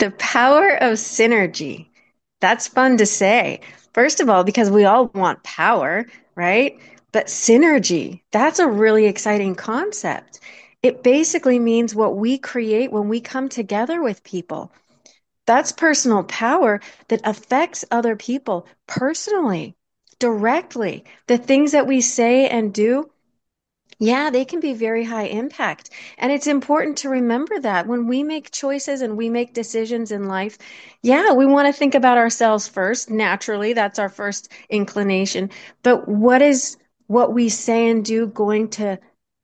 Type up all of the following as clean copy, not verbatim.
The power of synergy. That's fun to say. First of all, because we all want power, right? But synergy, that's a really exciting concept. It basically means what we create when we come together with people. That's personal power that affects other people personally, directly. The things that we say and do, yeah, they can be very high impact. And it's important to remember that when we make choices and we make decisions in life, yeah, we want to think about ourselves first. Naturally, that's our first inclination. But what is what we say and do going to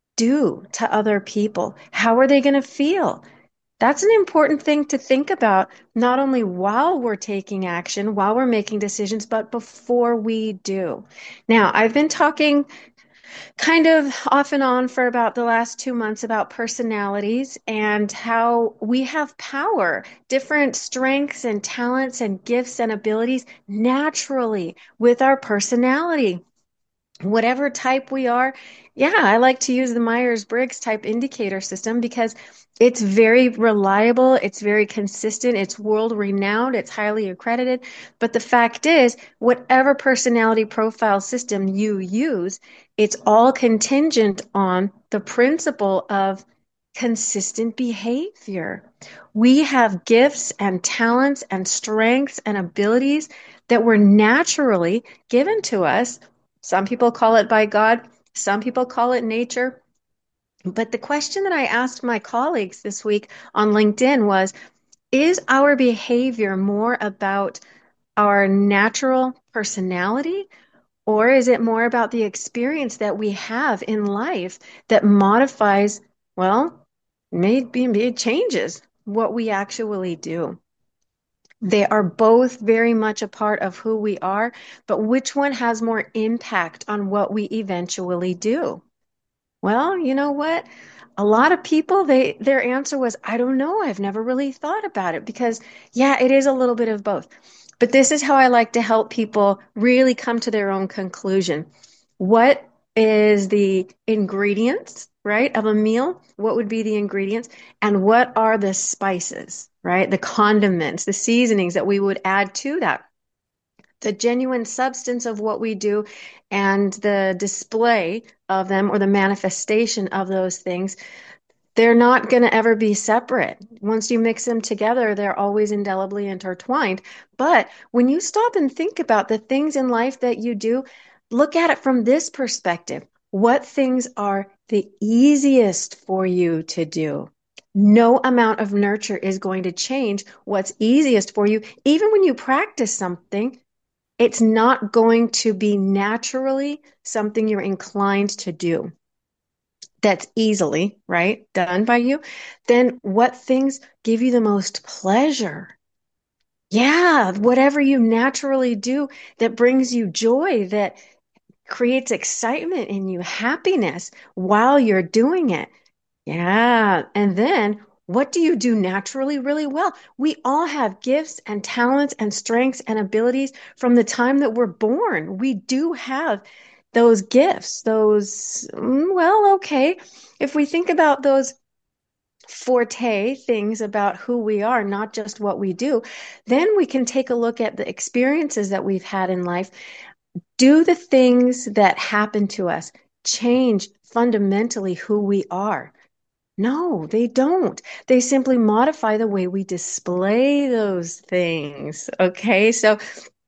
do to other people? How are they going to feel? That's an important thing to think about, not only while we're taking action, while we're making decisions, but before we do. Now, I've been talking kind of off and on for about the last 2 months about personalities and how we have power, different strengths and talents and gifts and abilities naturally with our personality. Whatever type we are, yeah, I like to use the Myers-Briggs type indicator system because it's very reliable, it's very consistent, it's world renowned, it's highly accredited. But the fact is, whatever personality profile system you use, it's all contingent on the principle of consistent behavior. We have gifts and talents and strengths and abilities that were naturally given to us. Some people call it by God, some people call it nature. But the question that I asked my colleagues this week on LinkedIn was, is our behavior more about our natural personality, or is it more about the experience that we have in life that modifies, well, maybe it changes what we actually do? They are both very much a part of who we are, but which one has more impact on what we eventually do? Well, you know what? A lot of people, their answer was, I don't know. I've never really thought about it because, yeah, it is a little bit of both. But this is how I like to help people really come to their own conclusion. What is the ingredients, right, of a meal? What would be the ingredients? And what are the spices, right? The condiments, the seasonings that we would add to that, the genuine substance of what we do and the display of them or the manifestation of those things, they're not going to ever be separate. Once you mix them together, they're always indelibly intertwined. But when you stop and think about the things in life that you do, look at it from this perspective. What things are the easiest for you to do? No amount of nurture is going to change what's easiest for you. Even when you practice something, it's not going to be naturally something you're inclined to do that's easily, right, done by you. Then what things give you the most pleasure? Yeah, whatever you naturally do that brings you joy, that creates excitement in you, happiness while you're doing it. Yeah. And then what do you do naturally really well? We all have gifts and talents and strengths and abilities from the time that we're born. We do have those gifts, those, well, okay. If we think about those forte things about who we are, not just what we do, then we can take a look at the experiences that we've had in life. Do the things that happen to us change fundamentally who we are? No, they don't. They simply modify the way we display those things. Okay. So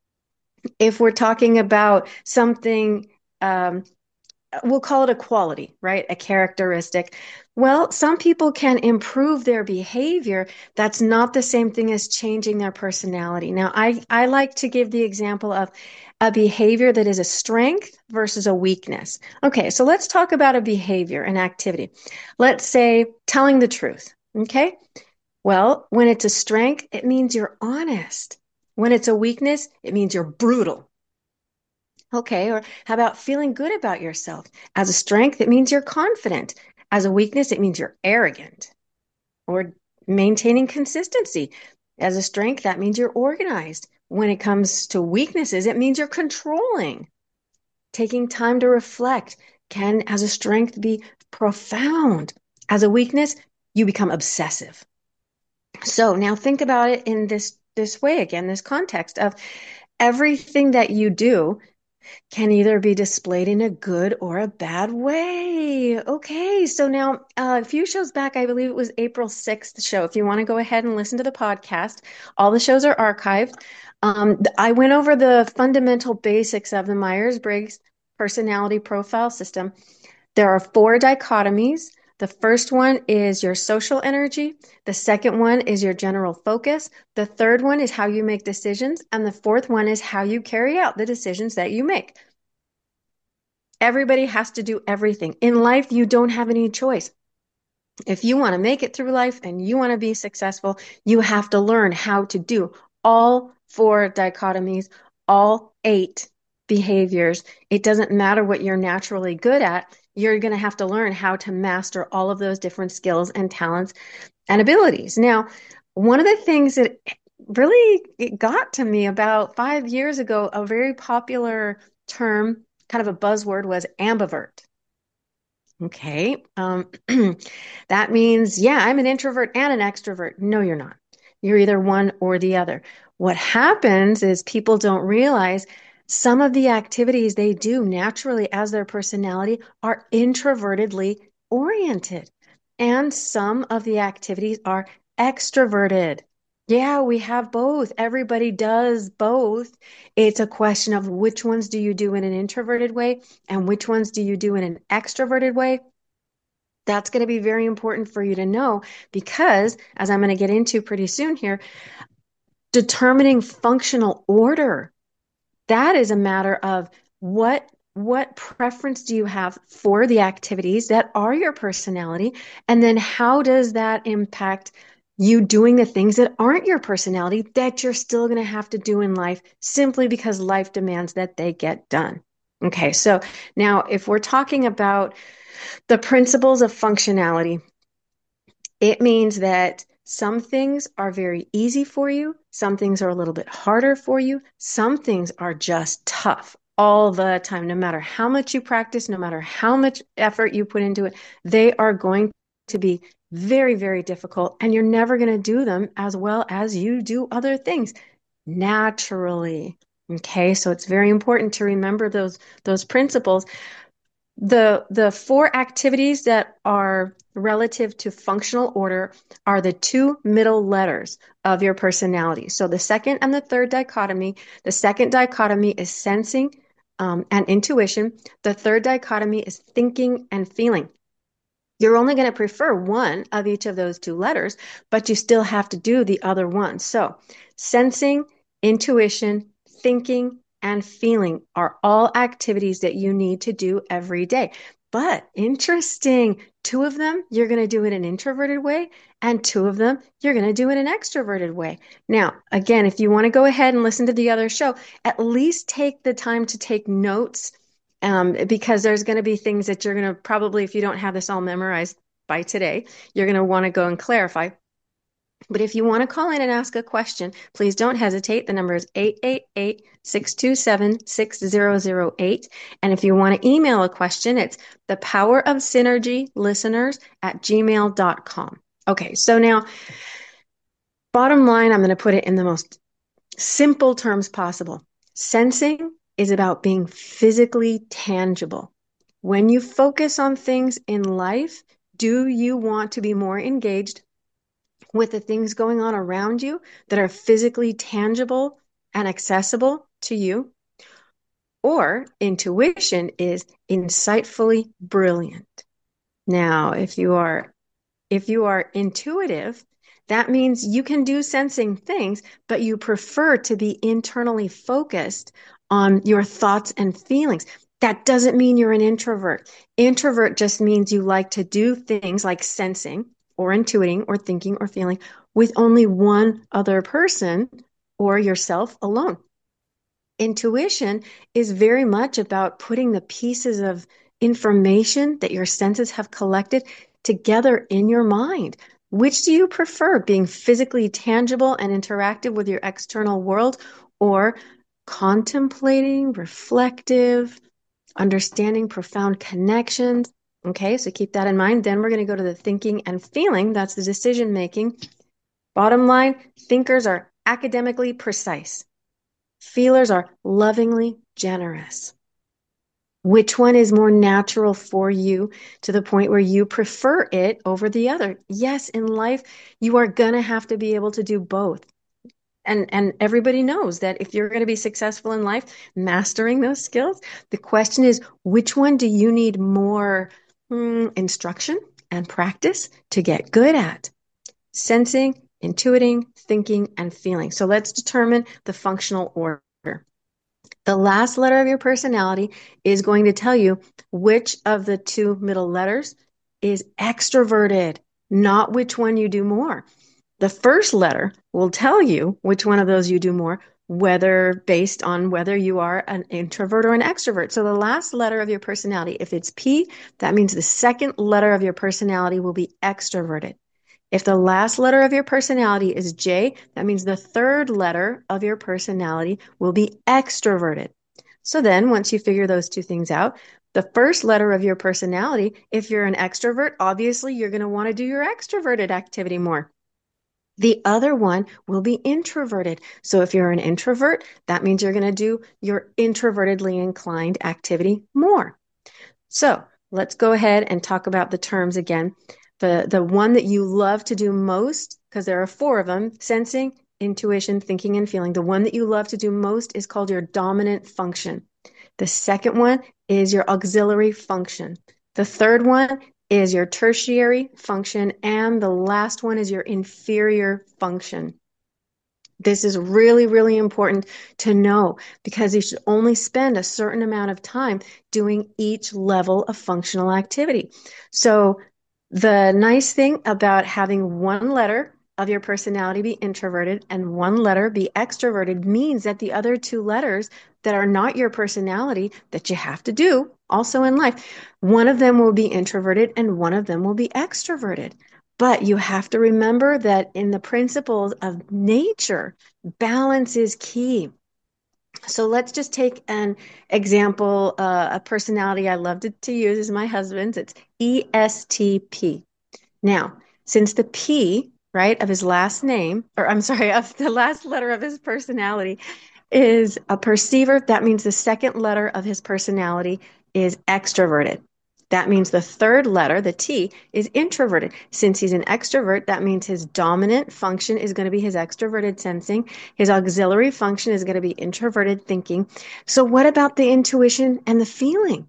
if we're talking about something, um, we'll call it a quality, right? A characteristic. Well, some people can improve their behavior. That's not the same thing as changing their personality. Now, I like to give the example of a behavior that is a strength versus a weakness. Okay, so let's talk about a behavior, an activity. Let's say telling the truth. Okay. Well, when it's a strength, it means you're honest. When it's a weakness, it means you're brutal. Okay, or how about feeling good about yourself? As a strength, it means you're confident. As a weakness, it means you're arrogant. Or maintaining consistency. As a strength, that means you're organized. When it comes to weaknesses, it means you're controlling. Taking time to reflect can, as a strength, be profound. As a weakness, you become obsessive. So now think about it in this way again, this context of everything that you do can either be displayed in a good or a bad way. Okay, so now a few shows back, I believe it was April 6th show. If you want to go ahead and listen to the podcast, all the shows are archived. I went over the fundamental basics of the Myers-Briggs personality profile system. There are four dichotomies. The first one is your social energy. The second one is your general focus. The third one is how you make decisions. And the fourth one is how you carry out the decisions that you make. Everybody has to do everything. In life, you don't have any choice. If you want to make it through life and you want to be successful, you have to learn how to do all four dichotomies, all eight behaviors. It doesn't matter what you're naturally good at. You're going to have to learn how to master all of those different skills and talents and abilities. Now, one of the things that really it got to me about 5 years ago, a very popular term, kind of a buzzword, was ambivert. Okay. That means, yeah, I'm an introvert and an extrovert. No, you're not. You're either one or the other. What happens is people don't realize some of the activities they do naturally as their personality are introvertedly oriented, and some of the activities are extroverted. Yeah, we have both. Everybody does both. It's a question of which ones do you do in an introverted way and which ones do you do in an extroverted way. That's going to be very important for you to know because, as I'm going to get into pretty soon here, determining functional order, that is a matter of what preference do you have for the activities that are your personality, and then how does that impact you doing the things that aren't your personality that you're still going to have to do in life simply because life demands that they get done. Okay, so now if we're talking about the principles of functionality, it means that some things are very easy for you, some things are a little bit harder for you, some things are just tough all the time. No matter how much you practice, no matter how much effort you put into it, they are going to be very, very difficult, and you're never going to do them as well as you do other things naturally. Okay, so it's very important to remember those principles. The four activities that are relative to functional order are the two middle letters of your personality. So the second and the third dichotomy, the second dichotomy is sensing and intuition. The third dichotomy is thinking and feeling. You're only going to prefer one of each of those two letters, but you still have to do the other one. So, sensing, intuition, thinking, and feeling are all activities that you need to do every day. But interesting, two of them you're going to do in an introverted way, and two of them you're going to do in an extroverted way. Now, again, if you want to go ahead and listen to the other show, at least take the time to take notes, because there's going to be things that you're going to probably, if you don't have this all memorized by today, you're going to want to go and clarify. But if you want to call in and ask a question, please don't hesitate. The number is 888-627-6008. And if you want to email a question, it's thepowerofsynergylisteners@gmail.com. Okay, so now, bottom line, I'm going to put it in the most simple terms possible. Sensing is about being physically tangible. When you focus on things in life, do you want to be more engaged with the things going on around you that are physically tangible and accessible to you? Or intuition is insightfully brilliant. Now, if you are intuitive, that means you can do sensing things, but you prefer to be internally focused on your thoughts and feelings. That doesn't mean you're an introvert. Introvert just means you like to do things like sensing or intuiting or thinking or feeling with only one other person or yourself alone. Intuition is very much about putting the pieces of information that your senses have collected together in your mind. Which do you prefer, being physically tangible and interactive with your external world, or contemplating, reflective, understanding profound connections? Okay, so keep that in mind. Then we're going to go to the thinking and feeling. That's the decision making. Bottom line, thinkers are academically precise. Feelers are lovingly generous. Which one is more natural for you to the point where you prefer it over the other? Yes, in life, you are going to have to be able to do both. And everybody knows that if you're going to be successful in life, mastering those skills, the question is, which one do you need more instruction and practice to get good at? Sensing, intuiting, thinking, and feeling. So let's determine the functional order. The last letter of your personality is going to tell you which of the two middle letters is extroverted, not which one you do more. The first letter will tell you which one of those you do more, whether based on whether you are an introvert or an extrovert. So the last letter of your personality, if it's P, that means the second letter of your personality will be extroverted. If the last letter of your personality is J, that means the third letter of your personality will be extroverted. So then once you figure those two things out, the first letter of your personality, if you're an extrovert, obviously you're going to want to do your extroverted activity more. The other one will be introverted. So if you're an introvert, that means you're going to do your introvertedly inclined activity more. So let's go ahead and talk about the terms again. The one that you love to do most, because there are four of them, sensing, intuition, thinking, and feeling. The one that you love to do most is called your dominant function. The second one is your auxiliary function. The third one is your tertiary function. And the last one is your inferior function. This is really, really important to know because you should only spend a certain amount of time doing each level of functional activity. So the nice thing about having one letter of your personality be introverted and one letter be extroverted means that the other two letters that are not your personality that you have to do also in life, one of them will be introverted and one of them will be extroverted. But you have to remember that in the principles of nature, balance is key. So let's just take an example. A personality I love to use is my husband's. It's ESTP. Now, since the P, right, of his last name, or I'm sorry, of the last letter of his personality is a perceiver, that means the second letter of his personality is extroverted. That means the third letter, the T, is introverted. Since he's an extrovert, that means his dominant function is going to be his extroverted sensing. His auxiliary function is going to be introverted thinking. So what about the intuition and the feeling?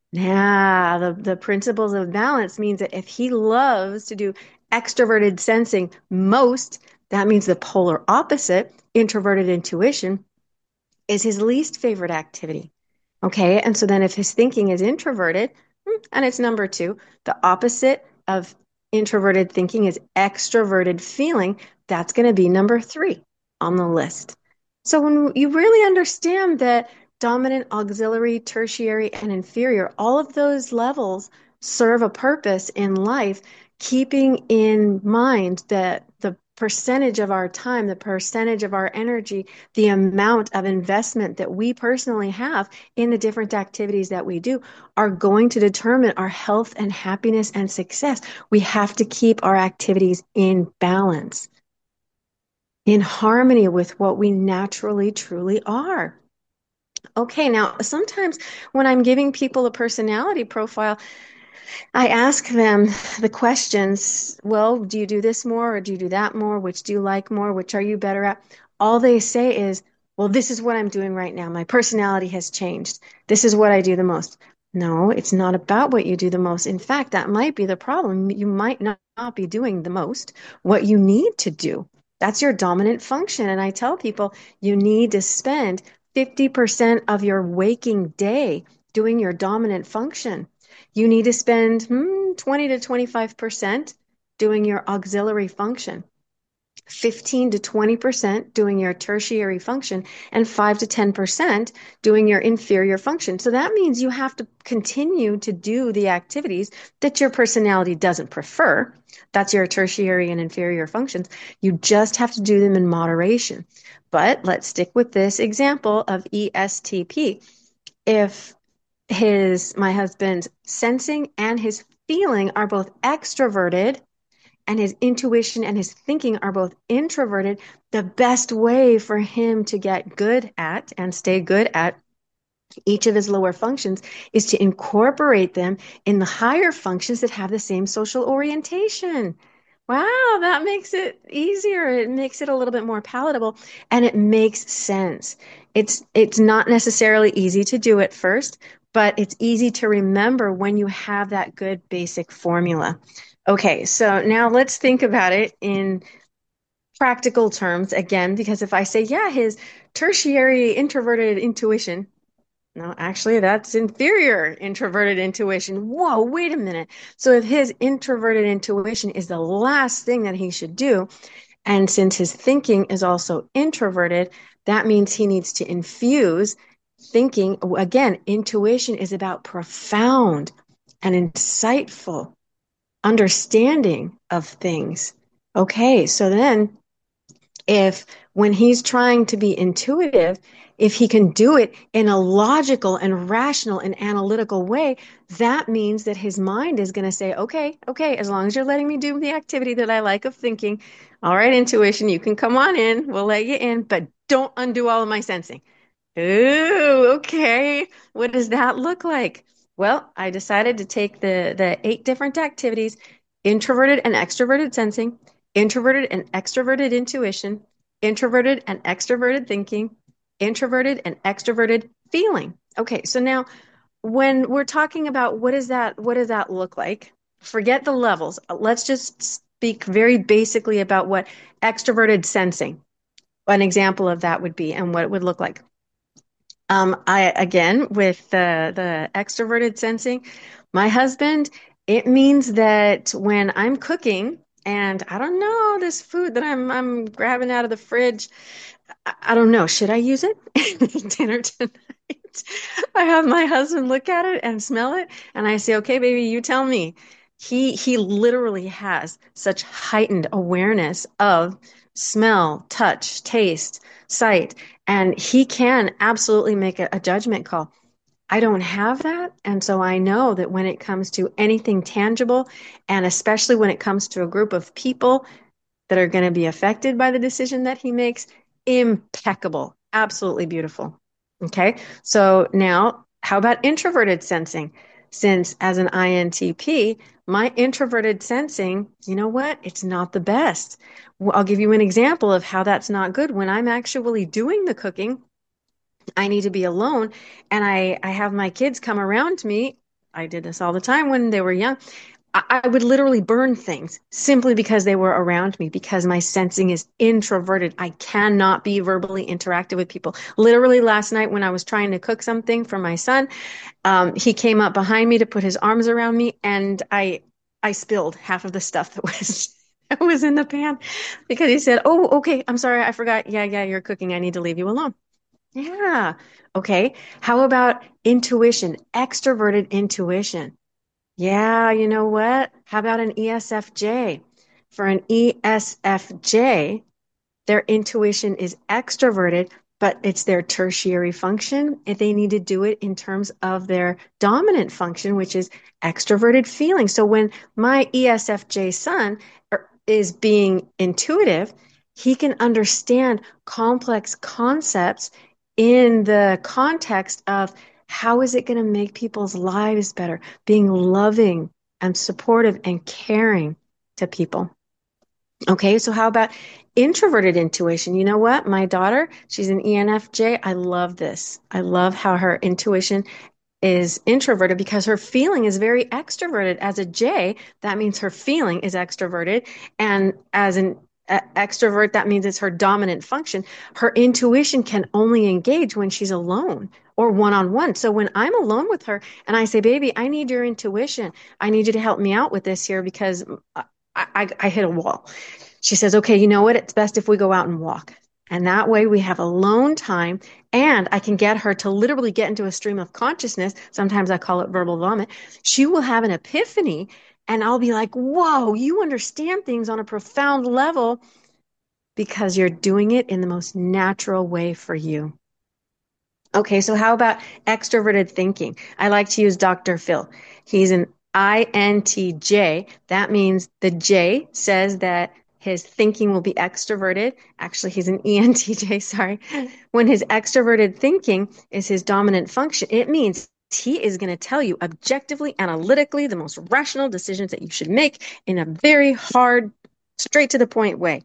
Now, the principles of balance means that if he loves to do extroverted sensing most, that means the polar opposite, introverted intuition, is his least favorite activity. Okay. And so then if his thinking is introverted, and it's number two, the opposite of introverted thinking is extroverted feeling, that's going to be number three on the list. So when you really understand that dominant, auxiliary, tertiary, and inferior, all of those levels serve a purpose in life, keeping in mind that the percentage of our time, the percentage of our energy, the amount of investment that we personally have in the different activities that we do are going to determine our health and happiness and success. We have to keep our activities in balance, in harmony with what we naturally truly are. Okay, now sometimes when I'm giving people a personality profile, I ask them the questions, well, do you do this more or do you do that more? Which do you like more? Which are you better at? All they say is, well, this is what I'm doing right now. My personality has changed. This is what I do the most. No, it's not about what you do the most. In fact, that might be the problem. You might not be doing the most what you need to do. That's your dominant function. And I tell people you need to spend 50% of your waking day doing your dominant function. You need to spend 20 to 25% doing your auxiliary function, 15 to 20% doing your tertiary function, and 5 to 10% doing your inferior function. So that means you have to continue to do the activities that your personality doesn't prefer. That's your tertiary and inferior functions. You just have to do them in moderation. But let's stick with this example of ESTP. If my husband's sensing and his feeling are both extroverted and his intuition and his thinking are both introverted, the best way for him to get good at and stay good at each of his lower functions is to incorporate them in the higher functions that have the same social orientation. Wow, that makes it easier. It makes it a little bit more palatable and it makes sense. It's not necessarily easy to do at first, but it's easy to remember when you have that good basic formula. Okay, so now let's think about it in practical terms again, because if I say, yeah, his tertiary introverted intuition, no, actually, that's inferior introverted intuition. Whoa, wait a minute. So if his introverted intuition is the last thing that he should do, and since his thinking is also introverted, that means he needs to infuse thinking. Again, intuition is about profound and insightful understanding of things. Okay, so then if when he's trying to be intuitive, if he can do it in a logical and rational and analytical way, that means that his mind is going to say, okay, okay, as long as you're letting me do the activity that I like of thinking, all right, intuition, you can come on in, we'll let you in, but don't undo all of my sensing. Ooh, okay. What does that look like? Well, I decided to take the 8 different activities, introverted and extroverted sensing, introverted and extroverted intuition, introverted and extroverted thinking, introverted and extroverted feeling. Okay, so now when we're talking about what does that look like? Forget the levels. Let's just speak very basically about what extroverted sensing, an example of that would be and what it would look like. I again with the extroverted sensing, my husband, it means that when I'm cooking and I don't know this food that I'm grabbing out of the fridge, I don't know, should I use it in dinner tonight? I have my husband look at it and smell it, and I say, "Okay, baby, you tell me." He literally has such heightened awareness of smell, touch, taste, sight, and he can absolutely make a judgment call. I don't have that, and so I know that when it comes to anything tangible, and especially when it comes to a group of people that are going to be affected by the decision that he makes, impeccable, absolutely beautiful. Okay, so now how about introverted sensing? Since as an INTP, my introverted sensing, you know what? It's not the best. Well, I'll give you an example of how that's not good. When I'm actually doing the cooking, I need to be alone, and I have my kids come around me. I did this all the time when they were young. I would literally burn things simply because they were around me because my sensing is introverted. I cannot be verbally interactive with people. Literally last night when I was trying to cook something for my son, he came up behind me to put his arms around me, and I spilled half of the stuff that was that was in the pan because he said, "Oh, okay, I'm sorry, I forgot. Yeah, yeah, you're cooking. I need to leave you alone." Yeah. Okay. How about intuition, extroverted intuition? Yeah, you know what? How about an ESFJ? For an ESFJ, their intuition is extroverted, but it's their tertiary function. If they need to do it in terms of their dominant function, which is extroverted feeling. So when my ESFJ son is being intuitive, he can understand complex concepts in the context of how is it going to make people's lives better, being loving and supportive and caring to people. Okay, so how about introverted intuition? You know what? My daughter, she's an ENFJ. I love this. I love how her intuition is introverted because her feeling is very extroverted. As a J, that means her feeling is extroverted. And as an extrovert, that means it's her dominant function. Her intuition can only engage when she's alone or one on one. So when I'm alone with her and I say, baby, I need your intuition. I need you to help me out with this here because I hit a wall. She says, okay, you know what? It's best if we go out and walk. And that way we have alone time and I can get her to literally get into a stream of consciousness. Sometimes I call it verbal vomit. She will have an epiphany and I'll be like, whoa, you understand things on a profound level because you're doing it in the most natural way for you. Okay, so how about extroverted thinking? I like to use Dr. Phil. He's an INTJ. That means the J says that his thinking will be extroverted. Actually, he's an ENTJ, sorry. When his extroverted thinking is his dominant function, it means he is going to tell you objectively, analytically, the most rational decisions that you should make in a very hard, straight to the point way.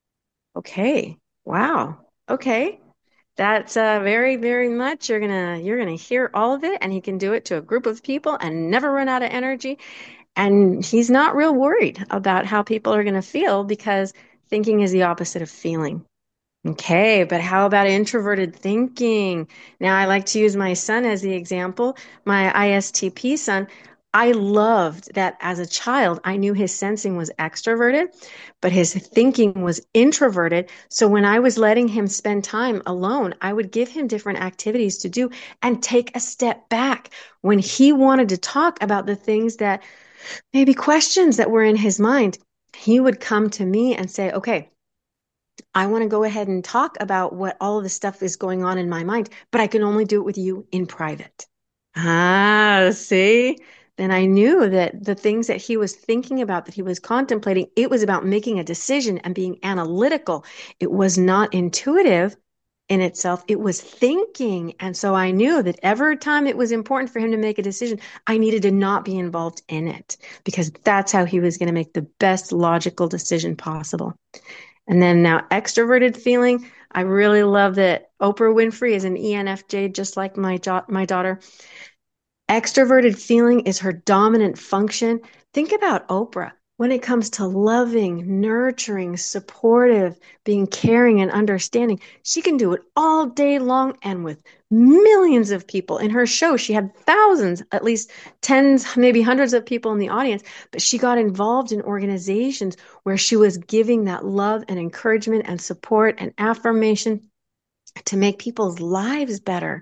Okay. Wow. Okay. That's very, very much you're gonna hear all of it, and he can do it to a group of people and never run out of energy. And he's not real worried about how people are gonna feel because thinking is the opposite of feeling. Okay, but how about introverted thinking? Now, I like to use my son as the example, my ISTP son. I loved that as a child, I knew his sensing was extroverted, but his thinking was introverted. So when I was letting him spend time alone, I would give him different activities to do and take a step back when he wanted to talk about the things that maybe questions that were in his mind. He would come to me and say, okay, I want to go ahead and talk about what all of the stuff is going on in my mind, but I can only do it with you in private. Ah, see? Then I knew that the things that he was thinking about, that he was contemplating, it was about making a decision and being analytical. It was not intuitive in itself. It was thinking. And so I knew that every time it was important for him to make a decision, I needed to not be involved in it because that's how he was going to make the best logical decision possible. And then now extroverted feeling. I really love that Oprah Winfrey is an ENFJ, just like my daughter. Extroverted feeling is her dominant function. Think about Oprah when it comes to loving, nurturing, supportive, being caring and understanding. She can do it all day long and with millions of people. In her show, she had thousands, at least tens, maybe hundreds of people in the audience, but she got involved in organizations where she was giving that love and encouragement and support and affirmation to make people's lives better.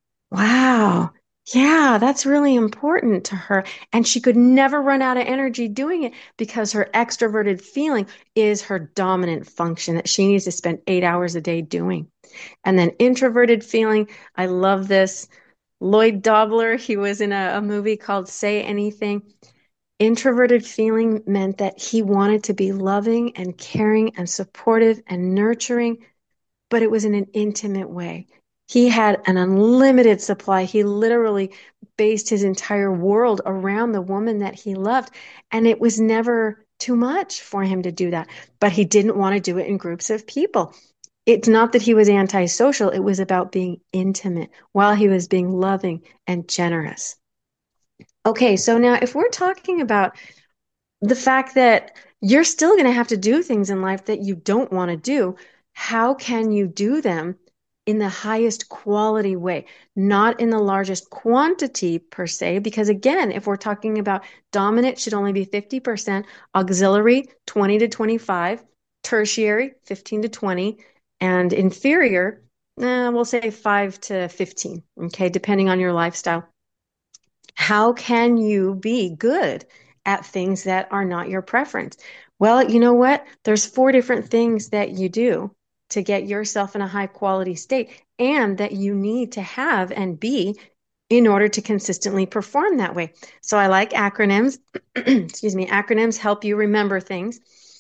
Wow. Yeah, that's really important to her. And she could never run out of energy doing it because her extroverted feeling is her dominant function that she needs to spend 8 hours a day doing. And then introverted feeling, I love this. Lloyd Dobler, he was in a movie called Say Anything. Introverted feeling meant that he wanted to be loving and caring and supportive and nurturing, but it was in an intimate way. He had an unlimited supply. He literally based his entire world around the woman that he loved. And it was never too much for him to do that. But he didn't want to do it in groups of people. It's not that he was antisocial, it was about being intimate while he was being loving and generous. Okay, so now if we're talking about the fact that you're still going to have to do things in life that you don't want to do, how can you do them in the highest quality way, not in the largest quantity per se? Because again, if we're talking about dominant should only be 50%, auxiliary 20 to 25, tertiary 15 to 20, and inferior, we'll say 5 to 15, okay, depending on your lifestyle. How can you be good at things that are not your preference? Well, you know what? There's four different things that you do to get yourself in a high quality state and that you need to have and be in order to consistently perform that way. So I like acronyms. Excuse me. Acronyms help you remember things.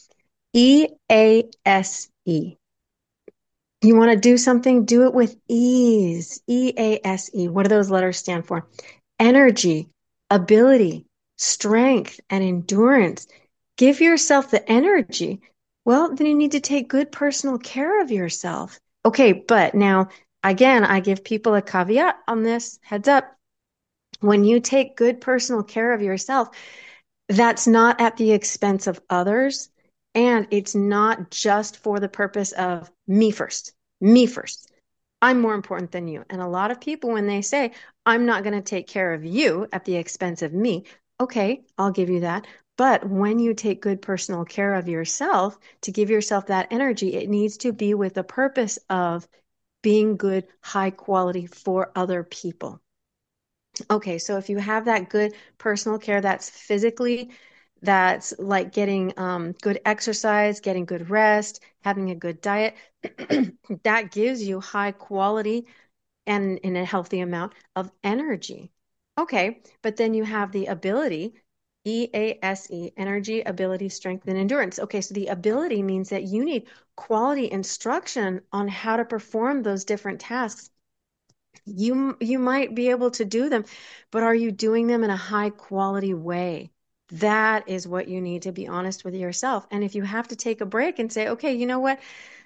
EASE. You want to do something, do it with ease. EASE. What do those letters stand for? Energy, ability, strength, and endurance. Give yourself the energy. Well, then you need to take good personal care of yourself. Okay, but now, again, I give people a caveat on this. Heads up. When you take good personal care of yourself, that's not at the expense of others. And it's not just for the purpose of me first, me first. I'm more important than you. And a lot of people, when they say, I'm not going to take care of you at the expense of me, okay, I'll give you that. But when you take good personal care of yourself, to give yourself that energy, it needs to be with the purpose of being good, high quality for other people. Okay, so if you have that good personal care, that's physically, that's like getting good exercise, getting good rest, having a good diet, that gives you high quality and in a healthy amount of energy. Okay, but then you have the ability. EASE, energy, ability, strength, and endurance. Okay, so the ability means that you need quality instruction on how to perform those different tasks. You might be able to do them, but are you doing them in a high quality way? That is what you need to be honest with yourself. And if you have to take a break and say, okay, you know what?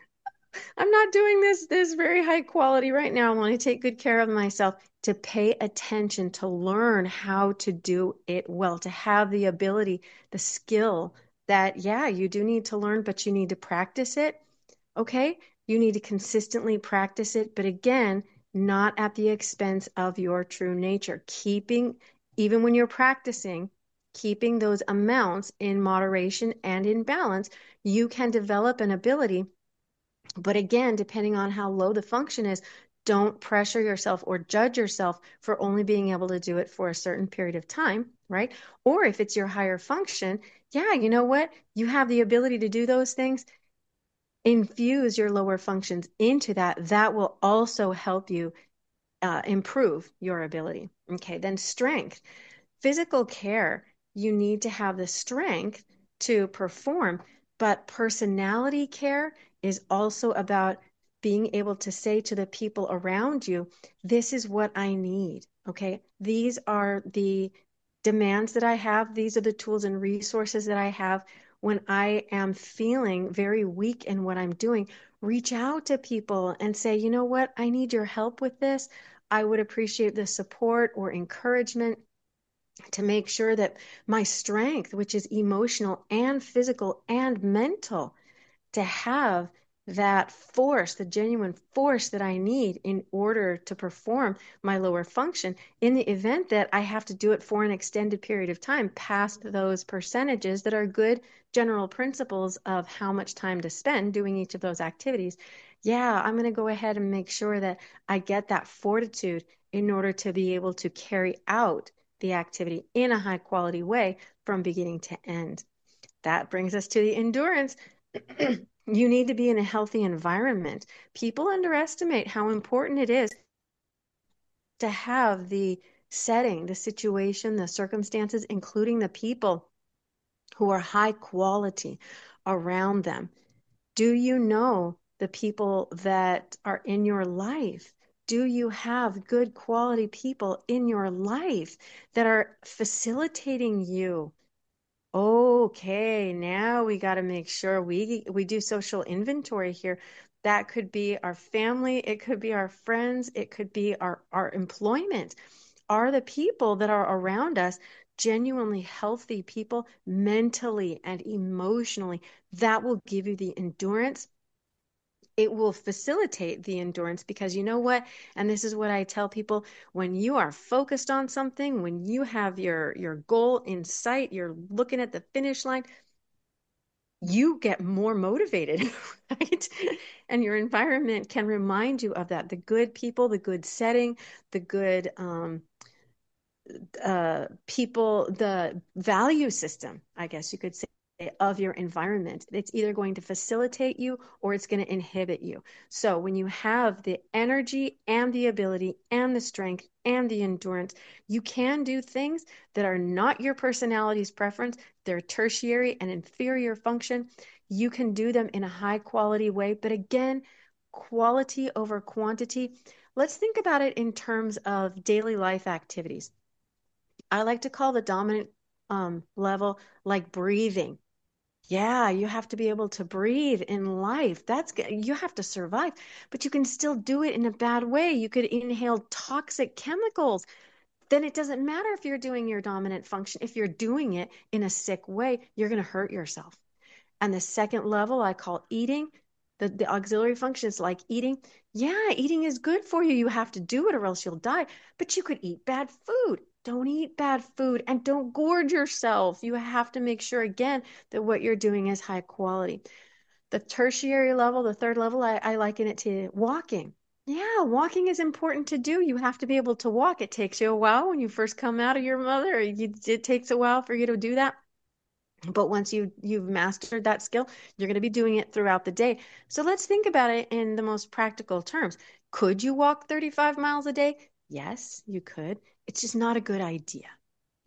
I'm not doing this very high quality right now. I want to take good care of myself, to pay attention, to learn how to do it well, to have the ability, the skill that, yeah, you do need to learn, but you need to practice it. Okay? You need to consistently practice it, but again, not at the expense of your true nature. Keeping, even when you're practicing, keeping those amounts in moderation and in balance, you can develop an ability. But again, depending on how low the function is, don't pressure yourself or judge yourself for only being able to do it for a certain period of time, right? Or if it's your higher function, yeah, you know what? You have the ability to do those things. Infuse your lower functions into that. That will also help you improve your ability. Okay, then strength. Physical care, you need to have the strength to perform, but personality care is also about being able to say to the people around you, this is what I need. Okay. These are the demands that I have. These are the tools and resources that I have when I am feeling very weak in what I'm doing. Reach out to people and say, you know what? I need your help with this. I would appreciate the support or encouragement to make sure that my strength, which is emotional and physical and mental, to have that force, the genuine force that I need in order to perform my lower function in the event that I have to do it for an extended period of time past those percentages that are good general principles of how much time to spend doing each of those activities. Yeah, I'm going to go ahead and make sure that I get that fortitude in order to be able to carry out the activity in a high quality way from beginning to end. That brings us to the endurance. You need to be in a healthy environment. People underestimate how important it is to have the setting, the situation, the circumstances, including the people who are high quality around them. Do you know the people that are in your life? Do you have good quality people in your life that are facilitating you? Okay, now we got to make sure we do social inventory here. That could be our family, it could be our friends, it could be our employment. Are the people that are around us genuinely healthy people mentally and emotionally? That will give you the endurance. It will facilitate the endurance because you know what? And this is what I tell people, when you are focused on something, when you have your goal in sight, you're looking at the finish line, you get more motivated, right? And your environment can remind you of that. The good people, the good setting, the good people, the value system, I guess you could say, of your environment. It's either going to facilitate you or it's going to inhibit you. So when you have the energy and the ability and the strength and the endurance, you can do things that are not your personality's preference. They're tertiary and inferior function. You can do them in a high quality way. But again, quality over quantity. Let's think about it in terms of daily life activities. I like to call the dominant level like breathing. Yeah, you have to be able to breathe in life. You have to survive, but you can still do it in a bad way. You could inhale toxic chemicals. Then it doesn't matter if you're doing your dominant function. If you're doing it in a sick way, you're going to hurt yourself. And the second level I call eating. The auxiliary function is like eating. Yeah, eating is good for you. You have to do it or else you'll die. But you could eat bad food. Don't eat bad food and don't gorge yourself. You have to make sure, again, that what you're doing is high quality. The tertiary level, the third level, I liken it to walking. Yeah, walking is important to do. You have to be able to walk. It takes you a while when you first come out of your mother. It takes a while for you to do that. But once you've mastered that skill, you're going to be doing it throughout the day. So let's think about it in the most practical terms. Could you walk 35 miles a day? Yes, you could. It's just not a good idea.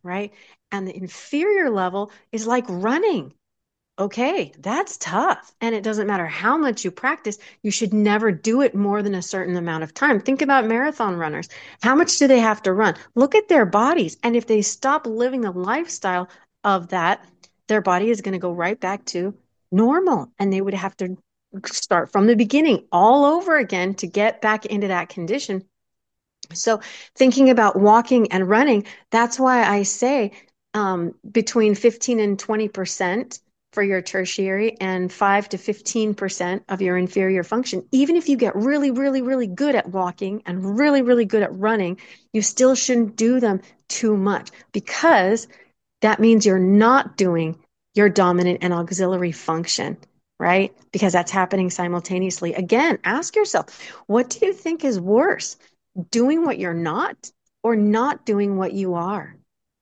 right? And the inferior level is like running. Okay, that's tough. And it doesn't matter how much you practice, you should never do it more than a certain amount of time. Think about marathon runners. How much do they have to run? Look at their bodies. And if they stop living the lifestyle of that, their body is going to go right back to normal. And they would have to start from the beginning all over again to get back into that condition. So, thinking about walking and running, that's why I say between 15 and 20% for your tertiary and 5 to 15% of your inferior function. Even if you get really, really, really good at walking and really, really good at running, you still shouldn't do them too much because that means you're not doing your dominant and auxiliary function, right? Because that's happening simultaneously. Again, ask yourself, what do you think is worse? Doing what you're not or not doing what you are?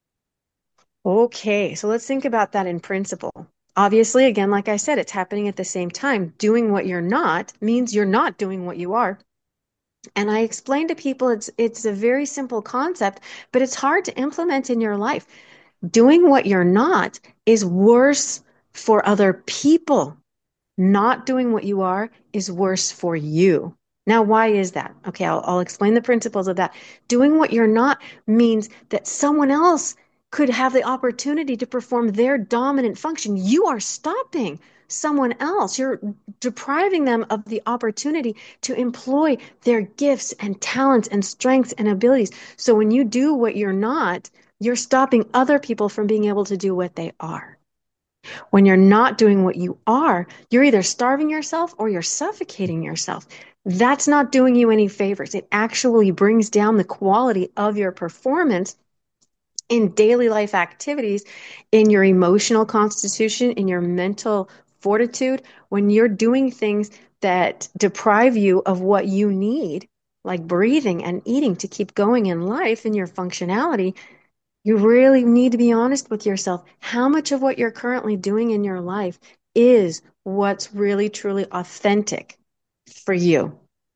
Okay, so let's think about that in principle. Obviously, again, like I said, it's happening at the same time. Doing what you're not means you're not doing what you are. And I explain to people it's a very simple concept, but it's hard to implement in your life. Doing what you're not is worse for other people. Not doing what you are is worse for you. Now, why is that? Okay, I'll explain the principles of that. Doing what you're not means that someone else could have the opportunity to perform their dominant function. You are stopping someone else. You're depriving them of the opportunity to employ their gifts and talents and strengths and abilities. So when you do what you're not, you're stopping other people from being able to do what they are. When you're not doing what you are, you're either starving yourself or you're suffocating yourself. That's not doing you any favors. It actually brings down the quality of your performance in daily life activities, in your emotional constitution, in your mental fortitude. When you're doing things that deprive you of what you need, like breathing and eating to keep going in life in your functionality, you really need to be honest with yourself. How much of what you're currently doing in your life is what's really truly authentic for you?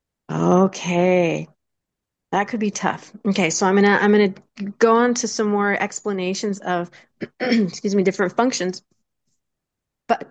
Okay, that could be tough. Okay, so I'm gonna go on to some more explanations of excuse me, different functions. But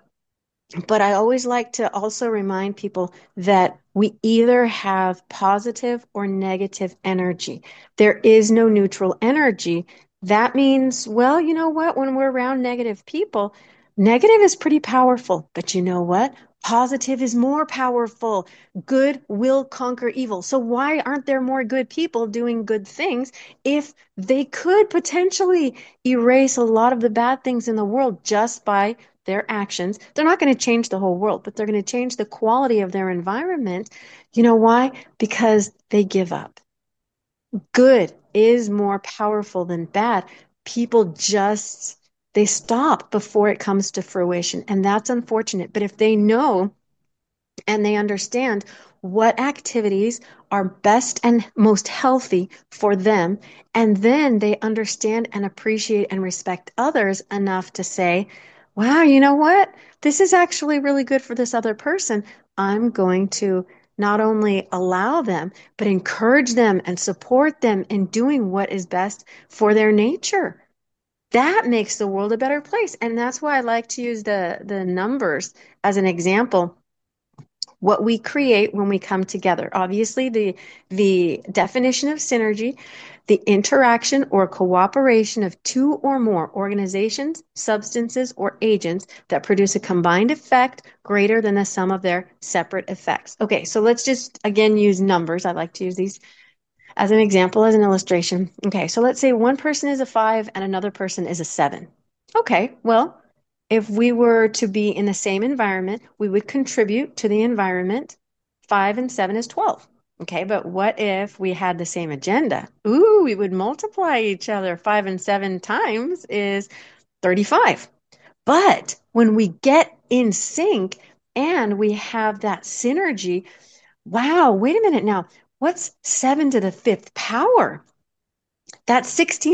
I always like to also remind people that we either have positive or negative energy. There is no neutral energy. That means, well, you know what? When we're around negative people, negative is pretty powerful. But you know what? Positive is more powerful. Good will conquer evil. So why aren't there more good people doing good things if they could potentially erase a lot of the bad things in the world just by their actions? They're not going to change the whole world, but they're going to change the quality of their environment. You know why? Because they give up. Good is more powerful than bad. People just they stop before it comes to fruition, and that's unfortunate. But if they know and they understand what activities are best and most healthy for them. And then they understand and appreciate and respect others enough to say, wow, you know what? This is actually really good for this other person. I'm going to not only allow them, but encourage them and support them in doing what is best for their nature. That makes the world a better place. And that's why I like to use the numbers as an example what we create when we come together. Obviously, the definition of synergy, the interaction or cooperation of two or more organizations, substances, or agents that produce a combined effect greater than the sum of their separate effects. Okay, so let's just again use numbers. I like to use these as an example, as an illustration. Okay, so let's say one person is a 5 and another person is a 7. Okay, well, if we were to be in the same environment, we would contribute to the environment. 5 and 7 is 12. Okay, but what if we had the same agenda? Ooh, we would multiply each other. 5 and 7 times is 35. But when we get in sync and we have that synergy, wow, wait a minute now. What's 7 to the fifth power? That's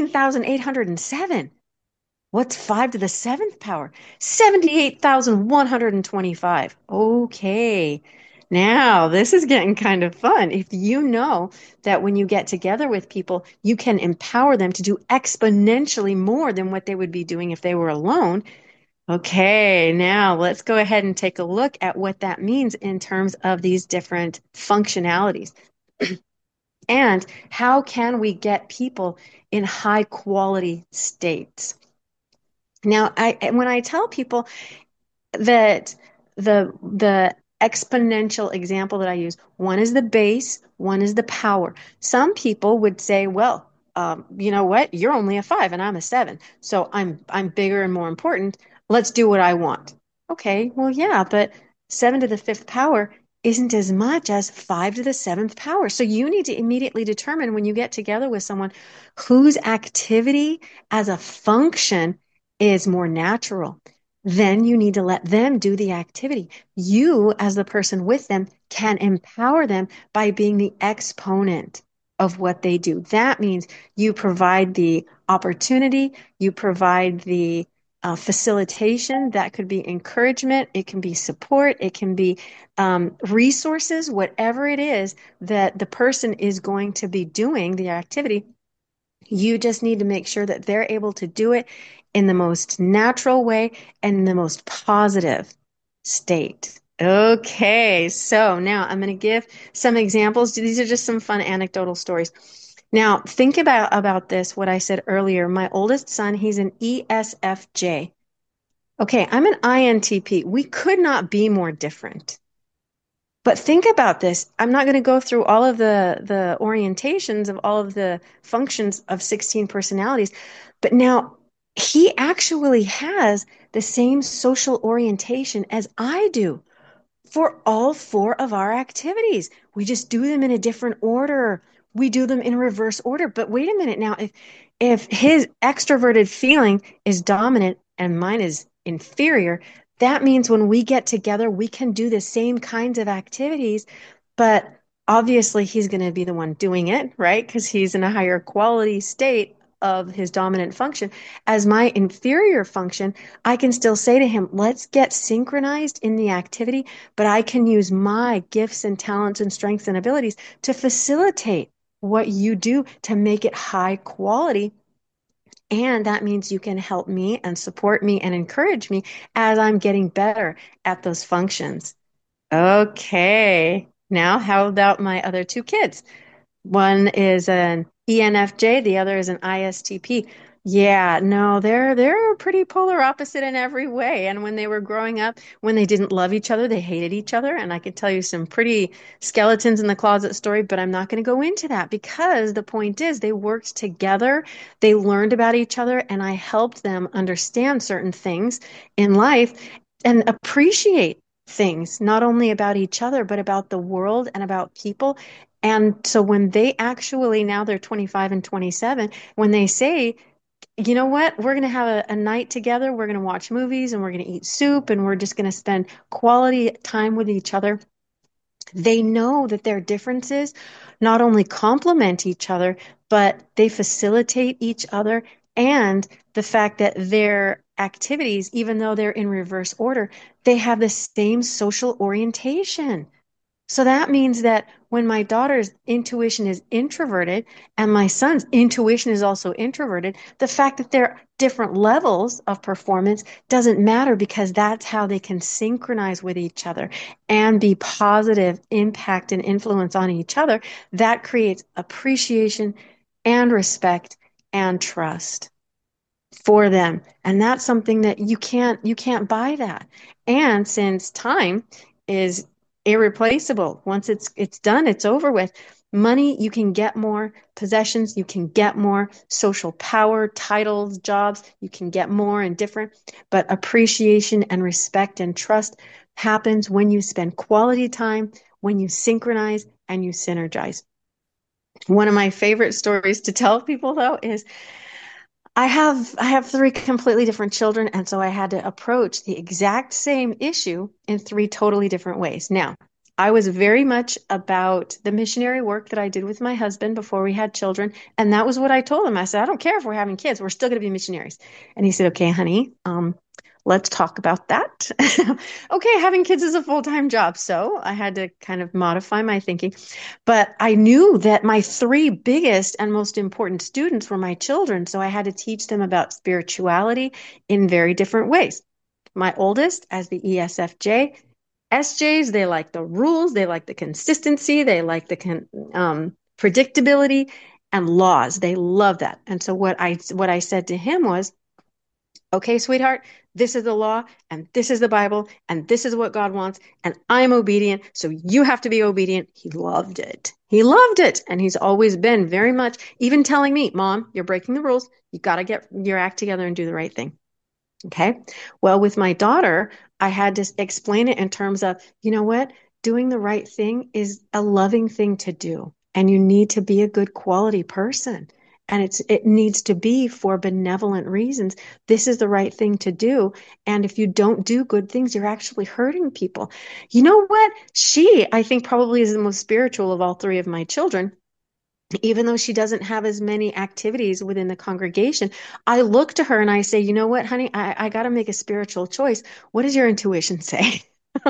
16,807. What's 5 to the seventh power? 78,125. Okay. Now, this is getting kind of fun. If you know that when you get together with people, you can empower them to do exponentially more than what they would be doing if they were alone. Okay, now let's go ahead and take a look at what that means in terms of these different functionalities. And how can we get people in high quality states? Now, when I tell people that the exponential example that I use, one is the base, one is the power. Some people would say, well, you know what? You're only a 5 and I'm a 7. So I'm bigger and more important. Let's do what I want. Okay, well, yeah, but 7 to the fifth power isn't as much as 5 to the seventh power. So you need to immediately determine when you get together with someone whose activity as a function is more natural. Then you need to let them do the activity. You, as the person with them, can empower them by being the exponent of what they do. That means you provide the opportunity, you provide the facilitation. That could be encouragement, it can be support, it can be resources, whatever it is that the person is going to be doing the activity. You just need to make sure that they're able to do it in the most natural way and the most positive state. Okay, so now I'm going to give some examples. These are just some fun anecdotal stories. Now, think about this, what I said earlier. My oldest son, he's an ESFJ. Okay, I'm an INTP. We could not be more different. But think about this. I'm not going to go through all of the orientations of all of the functions of 16 personalities, but now he actually has the same social orientation as I do for all four of our activities. We just do them in a different order. We do them in reverse order. But wait a minute now, if his extroverted feeling is dominant and mine is inferior, that means when we get together, we can do the same kinds of activities, but obviously he's going to be the one doing it, right? Because he's in a higher quality state of his dominant function. As my inferior function, I can still say to him, let's get synchronized in the activity, but I can use my gifts and talents and strengths and abilities to facilitate what you do to make it high quality. And that means you can help me and support me and encourage me as I'm getting better at those functions. Okay. Now, how about my other two kids? One is an ENFJ, the other is an ISTP. Yeah, no, they're pretty polar opposite in every way. And when they were growing up, when they didn't love each other, they hated each other. And I could tell you some pretty skeletons in the closet story, but I'm not going to go into that because the point is they worked together, they learned about each other, and I helped them understand certain things in life and appreciate things, not only about each other, but about the world and about people. And so when they actually, now they're 25 and 27, when they say, you know what, we're going to have a night together, we're going to watch movies and we're going to eat soup and we're just going to spend quality time with each other, they know that their differences not only complement each other, but they facilitate each other. And the fact that their activities, even though they're in reverse order, they have the same social orientation. So that means that when my daughter's intuition is introverted and my son's intuition is also introverted, the fact that they're different levels of performance doesn't matter because that's how they can synchronize with each other and be positive impact and influence on each other. That creates appreciation and respect and trust for them. And that's something that you can't buy that. And since time is irreplaceable, once it's done, it's over with. Money, you can get more. Possessions, you can get more. Social power, titles, jobs, you can get more and different. But appreciation and respect and trust happens when you spend quality time, when you synchronize and you synergize. One of my favorite stories to tell people, though, is I have three completely different children, and so I had to approach the exact same issue in three totally different ways. Now, I was very much about the missionary work that I did with my husband before we had children, and that was what I told him. I said, I don't care if we're having kids, we're still going to be missionaries. And he said, okay, honey, let's talk about that. Okay, having kids is a full-time job, so I had to kind of modify my thinking. But I knew that my three biggest and most important students were my children, so I had to teach them about spirituality in very different ways. My oldest as the ESFJ. SJs, they like the rules, they like the consistency, they like the predictability and laws. They love that. And so what I said to him was, okay, sweetheart, this is the law and this is the Bible and this is what God wants and I'm obedient, so you have to be obedient. He loved it. He loved it. And he's always been very much, even telling me, Mom, you're breaking the rules. You got to get your act together and do the right thing. Okay. Well, with my daughter, I had to explain it in terms of, you know what? Doing the right thing is a loving thing to do, and you need to be a good quality person. And it needs to be for benevolent reasons. This is the right thing to do. And if you don't do good things, you're actually hurting people. You know what? She, I think, probably is the most spiritual of all three of my children, even though she doesn't have as many activities within the congregation. I look to her and I say, you know what, honey, I got to make a spiritual choice. What does your intuition say?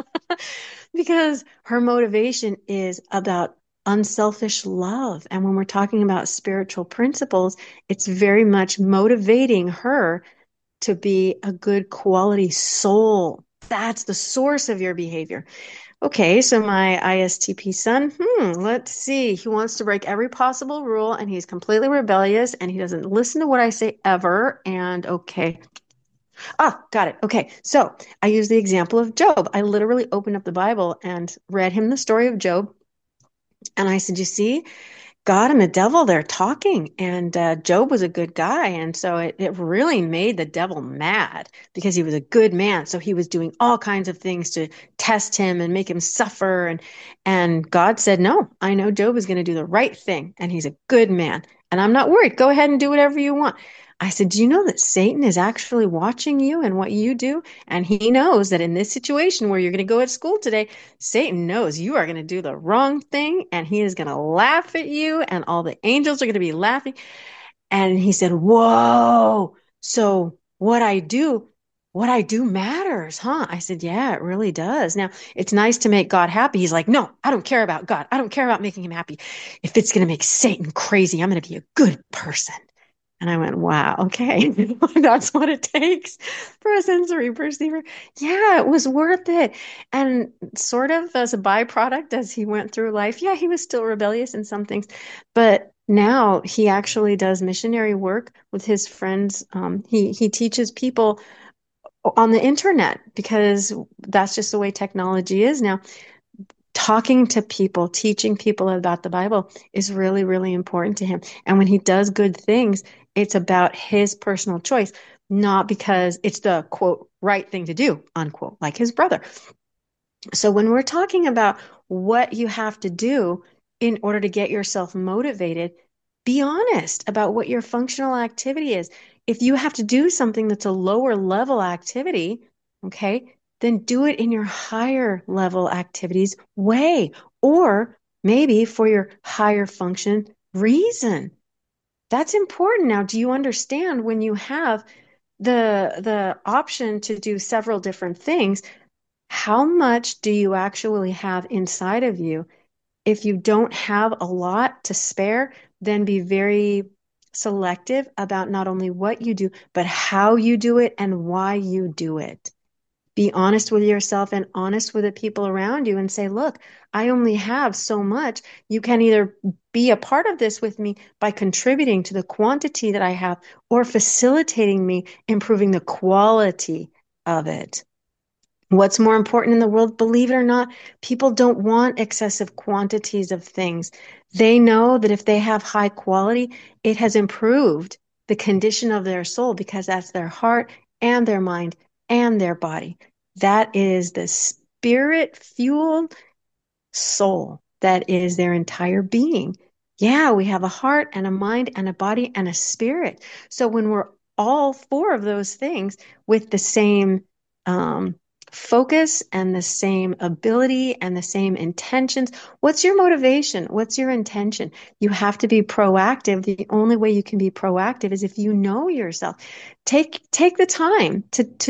Because her motivation is about unselfish love. And when we're talking about spiritual principles, it's very much motivating her to be a good quality soul. That's the source of your behavior. Okay, so my ISTP son, let's see. He wants to break every possible rule and he's completely rebellious and he doesn't listen to what I say ever. And okay. Ah, got it. Okay, so I use the example of Job. I literally opened up the Bible and read him the story of Job. And I said, you see, God and the devil, they're talking. And Job was a good guy. And so it really made the devil mad because he was a good man. So he was doing all kinds of things to test him and make him suffer. And God said, no, I know Job is going to do the right thing. And he's a good man. And I'm not worried. Go ahead and do whatever you want. I said, do you know that Satan is actually watching you and what you do? And he knows that in this situation where you're going to go at school today, Satan knows you are going to do the wrong thing and he is going to laugh at you and all the angels are going to be laughing. And he said, whoa, so what I do matters, huh? I said, yeah, it really does. Now, it's nice to make God happy. He's like, no, I don't care about God. I don't care about making him happy. If it's going to make Satan crazy, I'm going to be a good person. And I went, wow, okay, that's what it takes for a sensory perceiver. Yeah, it was worth it. And sort of as a byproduct, as he went through life, yeah, he was still rebellious in some things, but now he actually does missionary work with his friends. He teaches people on the internet because that's just the way technology is now. Talking to people, teaching people about the Bible is really, really important to him. And when he does good things, it's about his personal choice, not because it's the quote, right thing to do, unquote, like his brother. So when we're talking about what you have to do in order to get yourself motivated, be honest about what your functional activity is. If you have to do something that's a lower level activity, okay, then do it in your higher level activities way, or maybe for your higher function reason. That's important. Now, do you understand when you have the option to do several different things, how much do you actually have inside of you? If you don't have a lot to spare, then be very selective about not only what you do, but how you do it and why you do it. Be honest with yourself and honest with the people around you and say, look, I only have so much. You can either be a part of this with me by contributing to the quantity that I have or facilitating me improving the quality of it. What's more important in the world, believe it or not, people don't want excessive quantities of things. They know that if they have high quality, it has improved the condition of their soul because that's their heart and their mind and their body. That is the spirit fueled soul. That is their entire being. Yeah, we have a heart and a mind and a body and a spirit. So when we're all four of those things with the same focus and the same ability and the same intentions. What's your motivation? What's your intention? You have to be proactive. The only way you can be proactive is if you know yourself. Take the time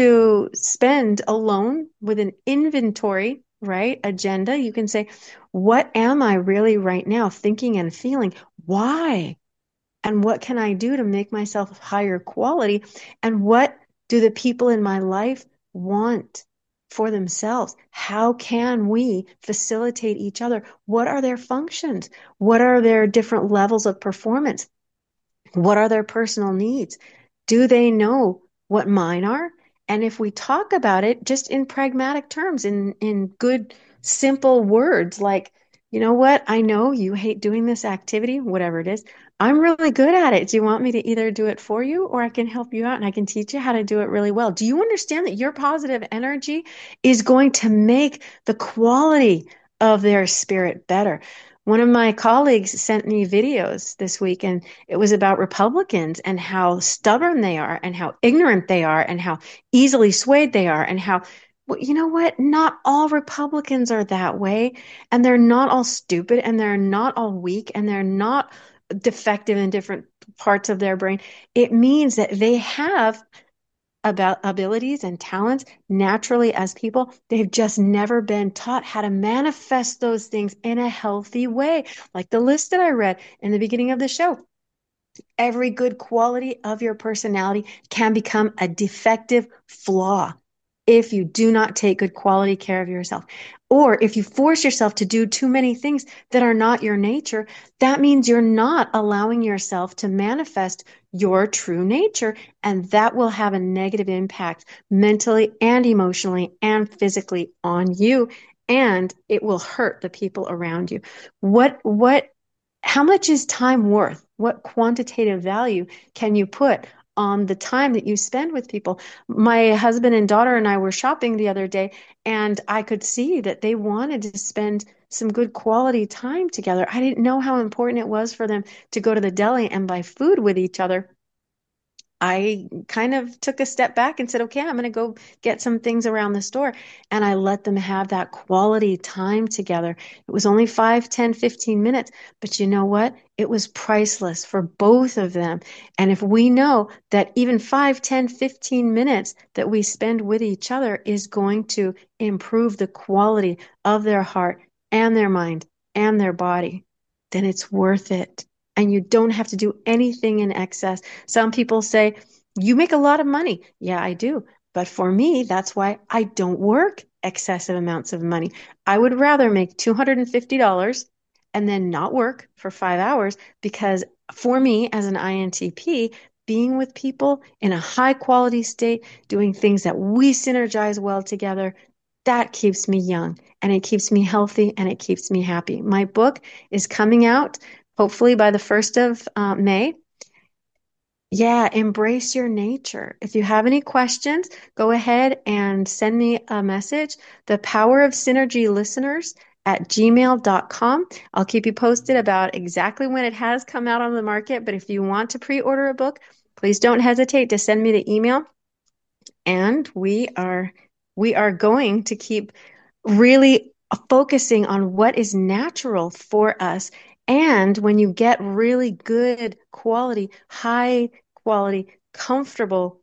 to spend alone with an inventory, right? Agenda. You can say, what am I really right now thinking and feeling? Why? And what can I do to make myself higher quality? And what do the people in my life want for themselves? How can we facilitate each other? What are their functions? What are their different levels of performance? What are their personal needs? Do they know what mine are? And if we talk about it just in pragmatic terms, in good, simple words, like, you know what? I know you hate doing this activity, whatever it is. I'm really good at it. Do you want me to either do it for you or I can help you out and I can teach you how to do it really well? Do you understand that your positive energy is going to make the quality of their spirit better? One of my colleagues sent me videos this week, and it was about Republicans and how stubborn they are and how ignorant they are and how easily swayed they are and how, well, you know what? Not all Republicans are that way, and they're not all stupid and they're not all weak and they're not defective in different parts of their brain. It means that they have about abilities and talents naturally as people. They've just never been taught how to manifest those things in a healthy way, like the list that I read in the beginning of the show. Every good quality of your personality can become a defective flaw if you do not take good quality care of yourself. Or if you force yourself to do too many things that are not your nature, that means you're not allowing yourself to manifest your true nature. And that will have a negative impact mentally and emotionally and physically on you. And it will hurt the people around you. How much is time worth? What quantitative value can you put on the time that you spend with people? My husband and daughter and I were shopping the other day, and I could see that they wanted to spend some good quality time together. I didn't know how important it was for them to go to the deli and buy food with each other. I kind of took a step back and said, okay, I'm going to go get some things around the store. And I let them have that quality time together. It was only 5, 10, 15 minutes, but you know what? It was priceless for both of them. And if we know that even 5, 10, 15 minutes that we spend with each other is going to improve the quality of their heart and their mind and their body, then it's worth it. And you don't have to do anything in excess. Some people say, you make a lot of money. Yeah, I do. But for me, that's why I don't work excessive amounts of money. I would rather make $250 and then not work for 5 hours because for me, as an INTP, being with people in a high quality state, doing things that we synergize well together, that keeps me young and it keeps me healthy and it keeps me happy. My book is coming out hopefully by the 1st of May. Yeah, embrace your nature. If you have any questions, go ahead and send me a message. The Power of Synergy listeners at gmail.com. I'll keep you posted about exactly when it has come out on the market. But if you want to pre-order a book, please don't hesitate to send me the email. And we are going to keep really focusing on what is natural for us. And when you get really good quality, high quality, comfortable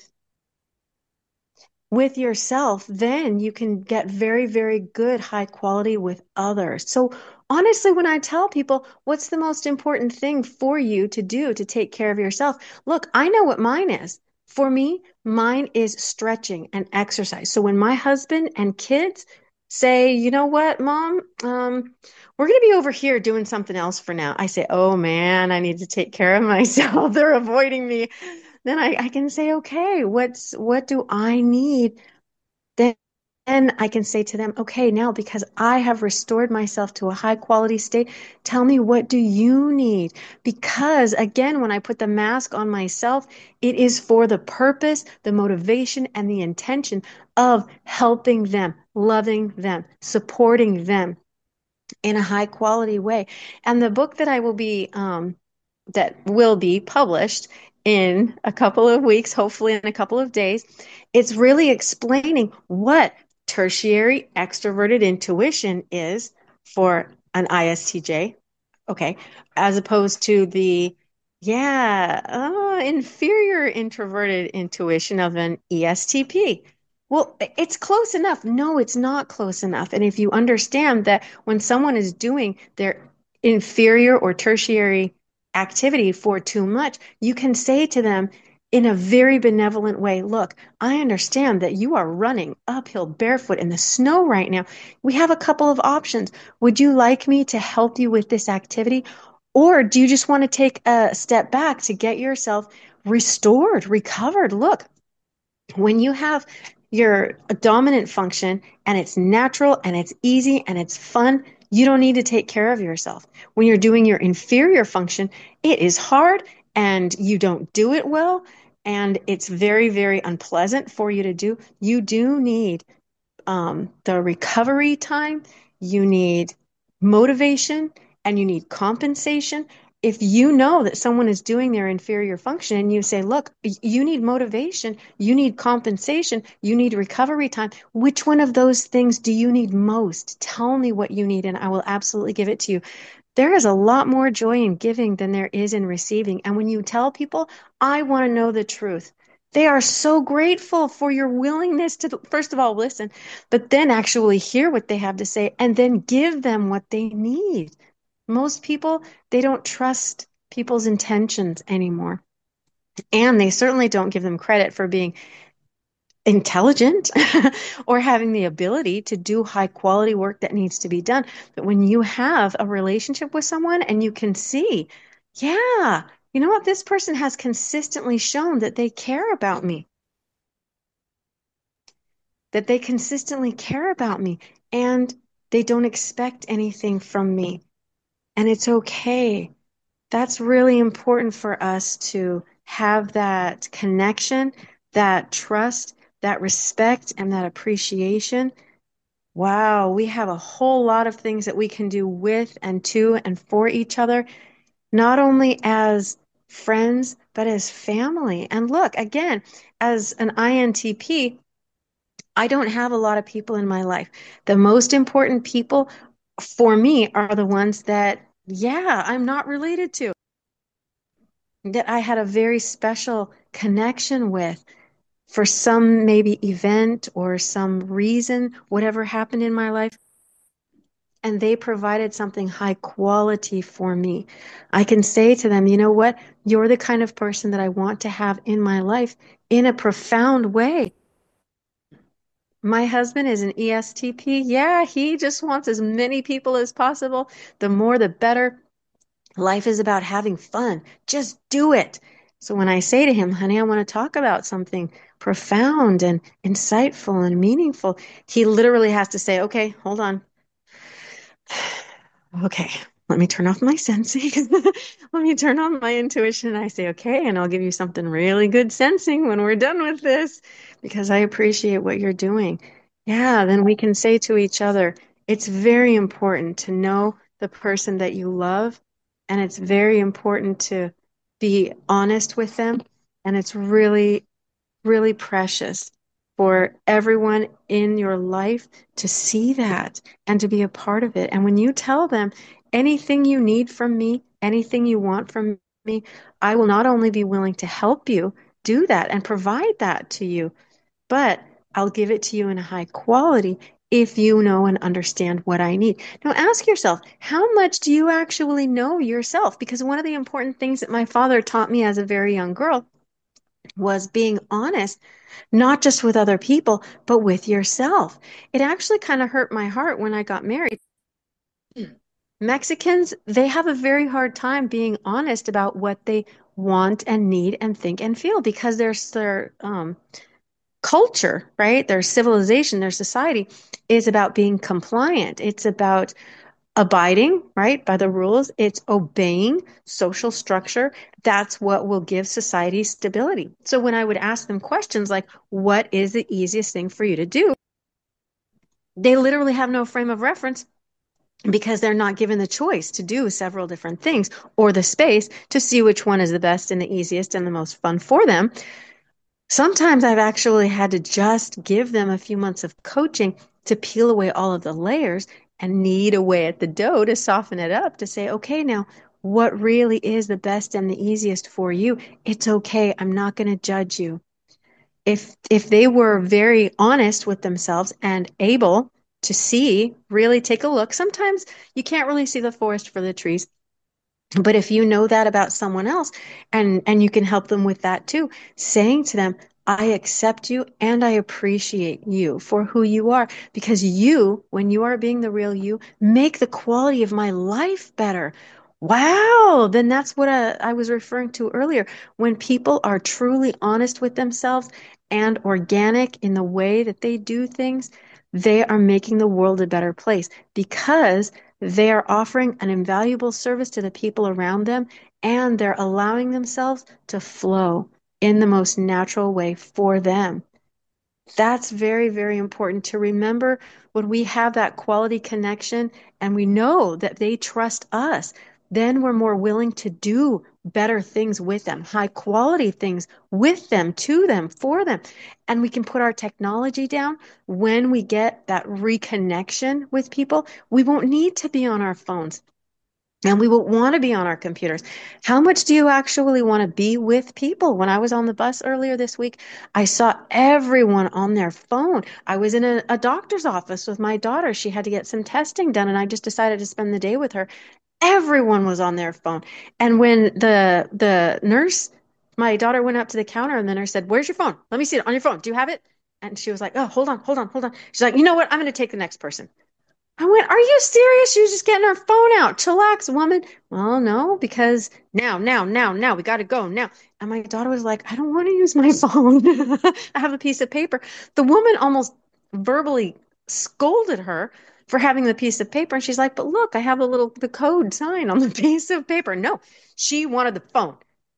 with yourself, then you can get very, very good high quality with others. So honestly, when I tell people what's the most important thing for you to do to take care of yourself, look, I know what mine is. For me, mine is stretching and exercise. So when my husband and kids say, you know what, Mom, we're going to be over here doing something else for now. I say, oh man, I need to take care of myself. They're avoiding me. Then I can say, okay, what do I need? Then I can say to them, okay, now because I have restored myself to a high quality state, tell me what do you need? Because again, when I put the mask on myself, it is for the purpose, the motivation, and the intention of helping them, loving them, supporting them in a high quality way. And the book that will be published in a couple of weeks, hopefully in a couple of days. It's really explaining what tertiary extroverted intuition is for an ISTJ. Okay. As opposed to the, yeah, inferior introverted intuition of an ESTP. Well, it's close enough. No, it's not close enough. And if you understand that when someone is doing their inferior or tertiary activity for too much, you can say to them in a very benevolent way, look, I understand that you are running uphill barefoot in the snow right now. We have a couple of options. Would you like me to help you with this activity? Or do you just want to take a step back to get yourself restored, recovered? Look, when you have your dominant function and it's natural and it's easy and it's fun, you don't need to take care of yourself. When you're doing your inferior function, it is hard and you don't do it well and it's very, very unpleasant for you to do. You do need the recovery time, you need motivation, and you need compensation. If you know that someone is doing their inferior function and you say, look, you need motivation, you need compensation, you need recovery time, which one of those things do you need most? Tell me what you need, and I will absolutely give it to you. There is a lot more joy in giving than there is in receiving. And when you tell people, I want to know the truth, they are so grateful for your willingness to, first of all, listen, but then actually hear what they have to say and then give them what they need. Most people, they don't trust people's intentions anymore. And they certainly don't give them credit for being intelligent or having the ability to do high quality work that needs to be done. But when you have a relationship with someone and you can see, yeah, you know what? This person has consistently shown that they care about me, that they consistently care about me, and they don't expect anything from me. And it's okay. That's really important for us to have that connection, that trust, that respect, and that appreciation. Wow, we have a whole lot of things that we can do with and to and for each other, not only as friends, but as family. And look, again, as an INTP, I don't have a lot of people in my life. The most important people for me are the ones that, yeah, I'm not related to, that I had a very special connection with for some maybe event or some reason, whatever happened in my life. And they provided something high quality for me. I can say to them, you know what? You're the kind of person that I want to have in my life in a profound way. My husband is an ESTP. Yeah, he just wants as many people as possible. The more, the better. Life is about having fun. Just do it. So when I say to him, honey, I want to talk about something profound and insightful and meaningful, he literally has to say, okay, hold on. Okay, let me turn off my sensing. Let me turn on my intuition. I say, okay, and I'll give you something really good sensing when we're done with this because I appreciate what you're doing. Yeah, then we can say to each other, it's very important to know the person that you love, and it's very important to be honest with them, and it's really really precious for everyone in your life to see that and to be a part of it. And when you tell them anything you need from me, anything you want from me, I will not only be willing to help you do that and provide that to you, but I'll give it to you in a high quality if you know and understand what I need. Now ask yourself, how much do you actually know yourself? Because one of the important things that my father taught me as a very young girl was being honest, not just with other people, but with yourself. It actually kind of hurt my heart when I got married. Mexicans, they have a very hard time being honest about what they want and need and think and feel because their culture, right? Their civilization, their society is about being compliant. It's about abiding, right, by the rules. It's obeying social structure. That's what will give society stability. So when I would ask them questions like, what is the easiest thing for you to do? They literally have no frame of reference because they're not given the choice to do several different things or the space to see which one is the best and the easiest and the most fun for them. Sometimes I've actually had to just give them a few months of coaching to peel away all of the layers and knead away at the dough to soften it up to say, okay, now what really is the best and the easiest for you? It's okay. I'm not going to judge you. If they were very honest with themselves and able to see, really take a look, sometimes you can't really see the forest for the trees. But if you know that about someone else and you can help them with that too, saying to them, I accept you and I appreciate you for who you are because you, when you are being the real you, make the quality of my life better. Wow, then that's what I was referring to earlier. When people are truly honest with themselves and organic in the way that they do things, they are making the world a better place because they are offering an invaluable service to the people around them, and they're allowing themselves to flow in the most natural way for them. That's very, very important to remember when we have that quality connection and we know that they trust us, then we're more willing to do better things with them, high quality things with them, to them, for them. And we can put our technology down when we get that reconnection with people. We won't need to be on our phones. And we will want to be on our computers. How much do you actually want to be with people? When I was on the bus earlier this week, I saw everyone on their phone. I was in a doctor's office with my daughter. She had to get some testing done, and I just decided to spend the day with her. Everyone was on their phone. And when the nurse, my daughter went up to the counter, and the nurse said, "Where's your phone? Let me see it on your phone. Do you have it?" And she was like, "Oh, hold on, hold on, hold on." She's like, "You know what? I'm going to take the next person." I went, "Are you serious? She was just getting her phone out. Chillax, woman." Well, no, because now, we got to go now. And my daughter was like, "I don't want to use my phone. I have a piece of paper." The woman almost verbally scolded her for having the piece of paper. And she's like, "But look, I have the code sign on the piece of paper." No, she wanted the phone.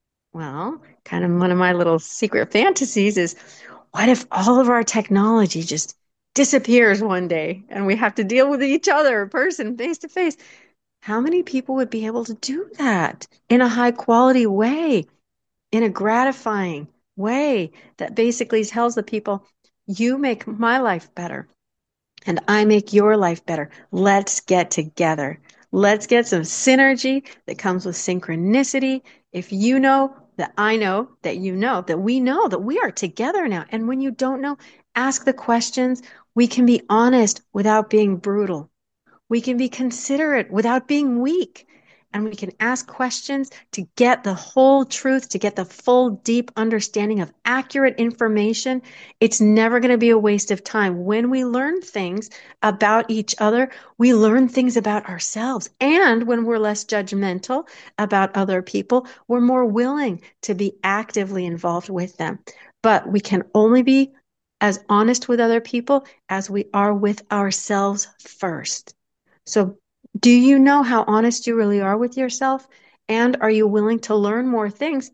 Well, kind of one of my little secret fantasies is what if all of our technology just disappears one day and we have to deal with each other, person, face to face? How many people would be able to do that in a high quality way, in a gratifying way that basically tells the people, you make my life better and I make your life better. Let's get together. Let's get some synergy that comes with synchronicity. If you know that I know that you know that we are together now. And when you don't know, ask the questions. We can be honest without being brutal. We can be considerate without being weak. And we can ask questions to get the whole truth, to get the full, deep understanding of accurate information. It's never going to be a waste of time. When we learn things about each other, we learn things about ourselves. And when we're less judgmental about other people, we're more willing to be actively involved with them. But we can only be as honest with other people as we are with ourselves first. So, do you know how honest you really are with yourself? And are you willing to learn more things?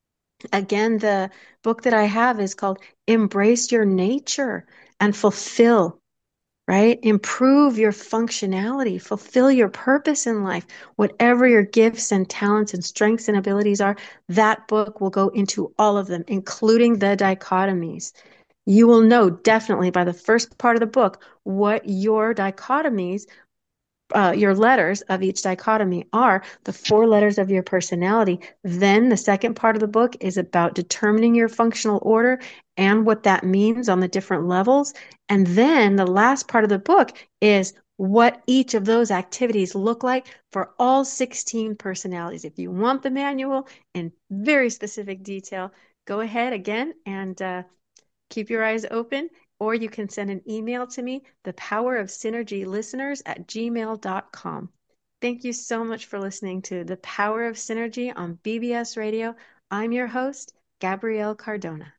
Again, the book that I have is called Embrace Your Nature and Fulfill, right? Improve your functionality, fulfill your purpose in life. Whatever your gifts and talents and strengths and abilities are, that book will go into all of them, including the dichotomies. You will know definitely by the first part of the book what your dichotomies your letters of each dichotomy are the four letters of your personality. Then the second part of the book is about determining your functional order and what that means on the different levels. And then the last part of the book is what each of those activities look like for all 16 personalities. If you want the manual in very specific detail, go ahead again and keep your eyes open, or you can send an email to me, thepowerofsynergylisteners@gmail.com. Thank you so much for listening to The Power of Synergy on BBS Radio. I'm your host, Gabrielle Cardona.